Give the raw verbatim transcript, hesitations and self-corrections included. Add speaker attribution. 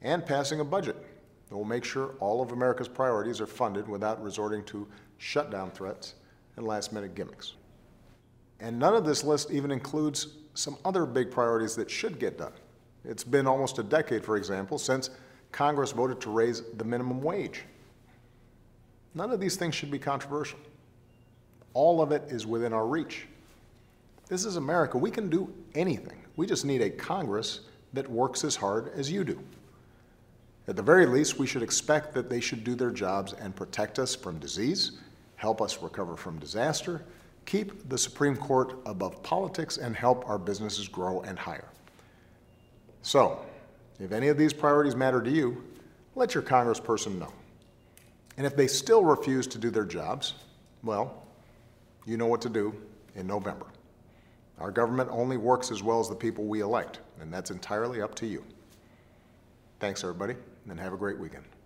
Speaker 1: and passing a budget that will make sure all of America's priorities are funded without resorting to shutdown threats and last-minute gimmicks. And none of this list even includes some other big priorities that should get done. It's been almost a decade, for example, since Congress voted to raise the minimum wage. None of these things should be controversial. All of it is within our reach. This is America. We can do anything. We just need a Congress that works as hard as you do. At the very least, we should expect that they should do their jobs and protect us from disease, help us recover from disaster, keep the Supreme Court above politics, and help our businesses grow and hire. So, if any of these priorities matter to you, let your congressperson know. And if they still refuse to do their jobs, well, you know what to do in November. Our government only works as well as the people we elect, and that's entirely up to you. Thanks, everybody, and have a great weekend.